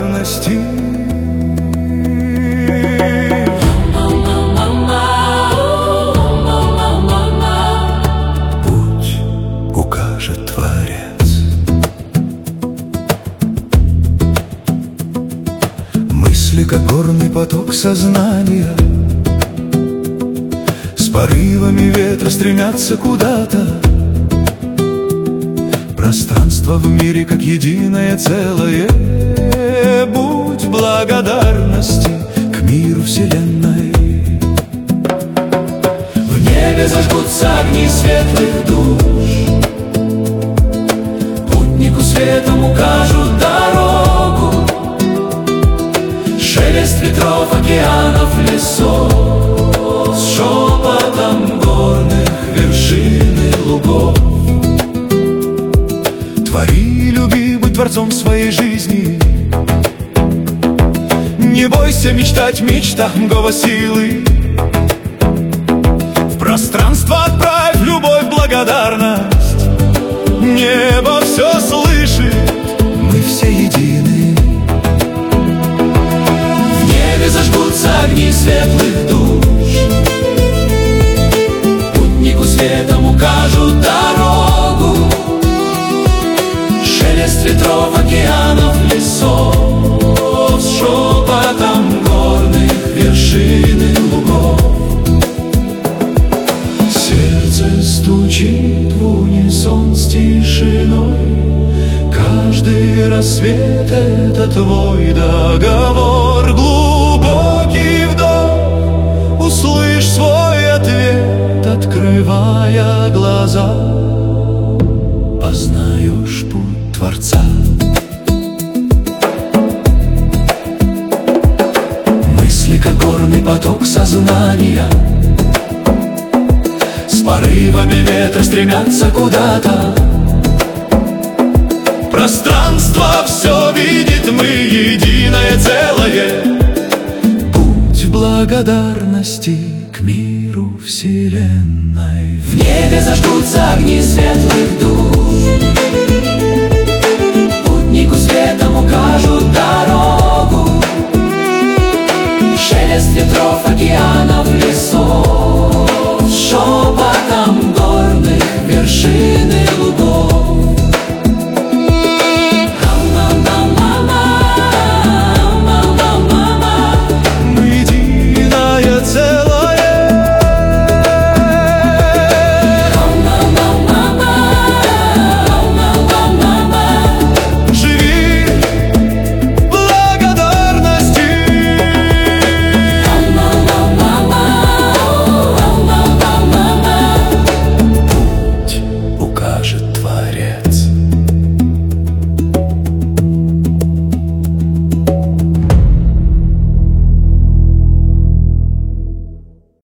благодарности. Путь укажет Творец. Мысли, как горный поток сознания, с порывами ветра стремятся куда-то. Пространство в мире, как единое целое. Будь благодарности к миру вселенной. В небе зажгутся огни светлых душ, путнику светом укажут дорогу. Шелест ветров, океанов, лесов, с шепотом горных вершин и лугов. Твори, люби, будь творцом своей жизни. Не бойся мечтать в мечтах мгова силы. В пространство отправь любовь, благодарность. Небо все слышит, мы все едины. В небе зажгутся огни светлых душ, путнику светом укажут дорогу. Шелест ветров, океанов, лесов, с шепотом горных вершин и лугов. Сердце стучит в унисон с тишиной. Каждый рассвет — это твой договор. Глубокий вдох, услышь свой ответ, открывая глаза. Познаешь путь Творца. Мысли, как горный поток сознания, с порывами ветра стремятся куда-то. Пространство все видит, мы единое целое. Будь благодарности к миру вселенной. В небе зажгутся огни светлых душ, путнику светом укажут дорогу.